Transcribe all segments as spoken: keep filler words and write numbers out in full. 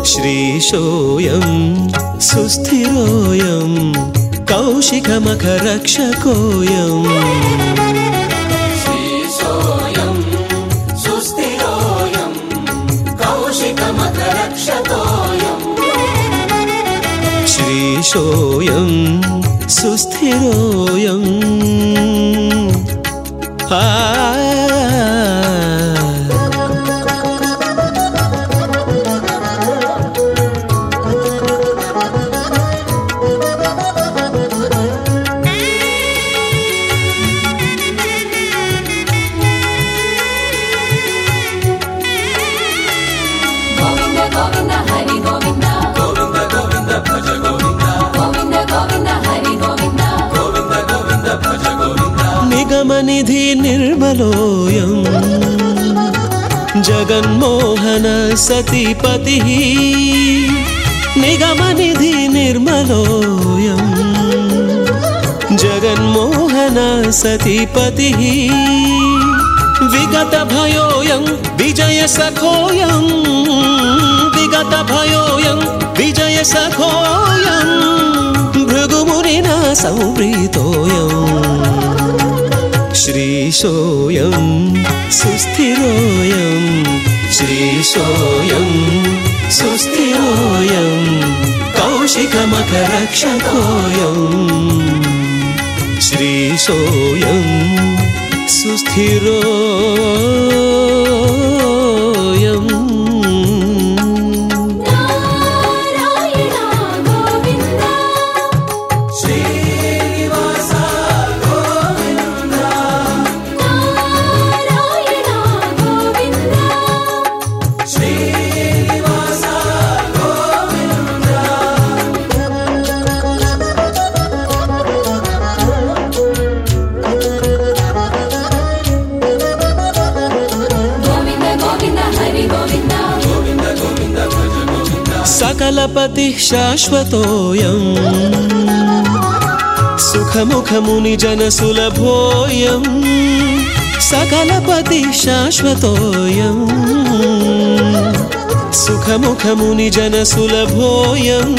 श्रीशोऽयं सुस्थिरोऽयं कौशिकमखरक्षकोऽयम् श्रीशोऽयं सुस्थिरोऽयं कौशिकमखरक्षकोऽयम् श्रीशोऽयं सुस्थिरोऽयं आ निगमनिधि निर्मलोऽयं Jaganmohan सतीपतिः निगमनिधि निर्मलोऽयं Jaganmohan सतीपतिः विगतभयोऽयं विजयसखोऽयं विगतभयोऽयं विजयसखोऽयं भृगुमुनिना संप्रीतोऽयम् श्रीशोऽयं सुस्थिरोऽयं श्रीशोऽयं सुस्थिरोऽयं कौशिकमखरक्षकोऽयम् श्रीशोऽयं सुस्थिरोऽयम् सकलपतिः शाश्वतोऽयं सुखमुखमुनिजनसुलभोऽयं सकलपतिः शाश्वतोऽयं सुखमुखमुनिजनसुलभोऽयं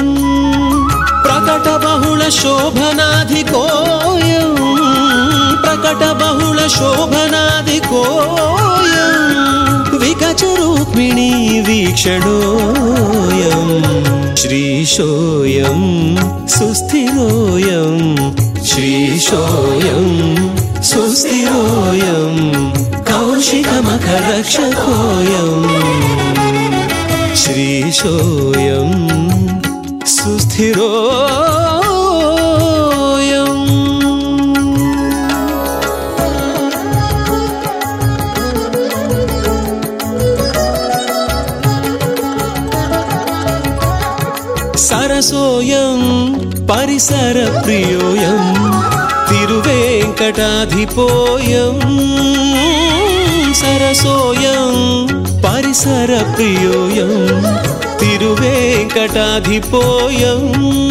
प्रकटबहुलशोभनाधिकोऽयं प्रकटबहुलशोभनाधिकोऽयं विकचरुक्मिणी वीक्षणोऽयं श्रीशोऽयं सुस्थिरोऽयं श्रीशोऽयं सुस्थिरोऽयं कौशिकमखरक्षकोऽयम् श्रीशोऽयं सुस्थिरोऽयम् सरसोऽयं परिसरप्रियोऽयं तिरुवेङ्कटाधिपोऽयं सरसोऽयं परिसरप्रियोऽयं तिरुवेङ्कटाधिपोऽयं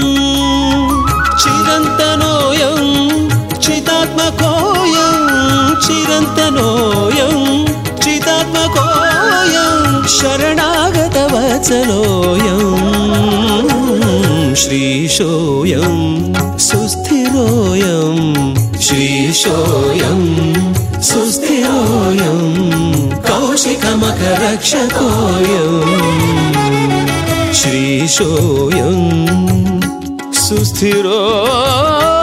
चिरन्तनोऽयं चिदात्मकोऽयं चिरन्तनोऽयं चिदात्मकोऽयं शरणागतवत्सलोऽयं श्रीशोऽयं सुस्थिरोऽयं श्रीशोऽयं सुस्थिरोऽयं कौशिकमखरक्षकोऽयम् श्रीशोऽयं सुस्थिरो